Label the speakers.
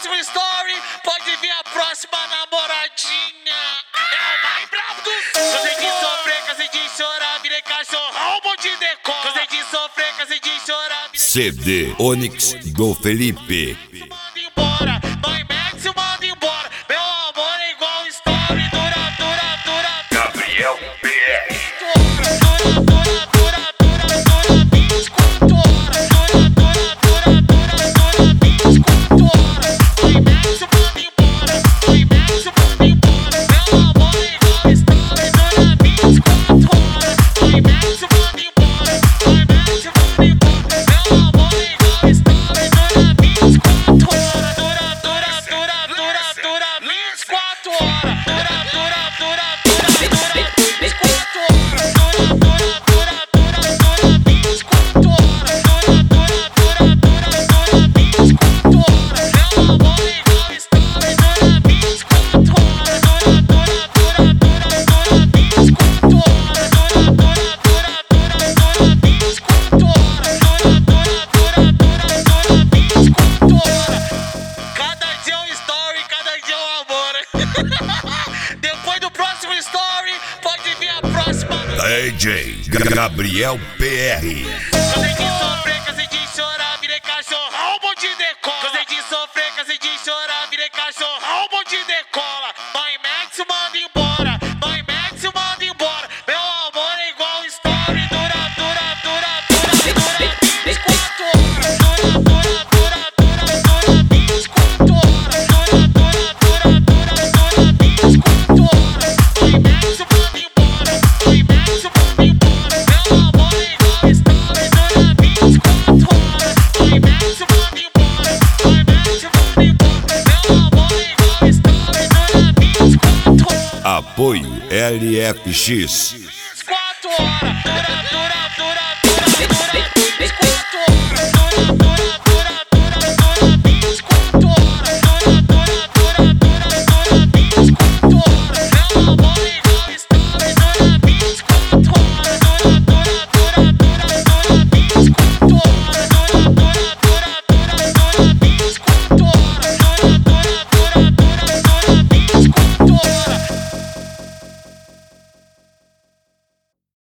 Speaker 1: próximo story, pode vir a próxima namoradinha. É o mais brabo do sul. Cansei de sofrer, cansei de chorar, virei cachorrão, bom de decor. Cansei de sofrer, cansei de chorar.
Speaker 2: CD Onyx do Felipe.
Speaker 1: Manda embora, vai Max, manda embora. Meu amor é igual story, dura.
Speaker 2: Gabriel PR. Depois do próximo story, pode vir a próxima. DJ Gabriel PR.
Speaker 1: Cansei de sofrer, cansei de chorar, virei cachorrão, bom de decola. Cansei de sofrer, cansei de chorar, virei cachorrão, bom de decola. Vai Max, manda embora. Vai Max, manda embora. Meu amor é igual story, dura. 24 horas,
Speaker 2: Apoio LFX.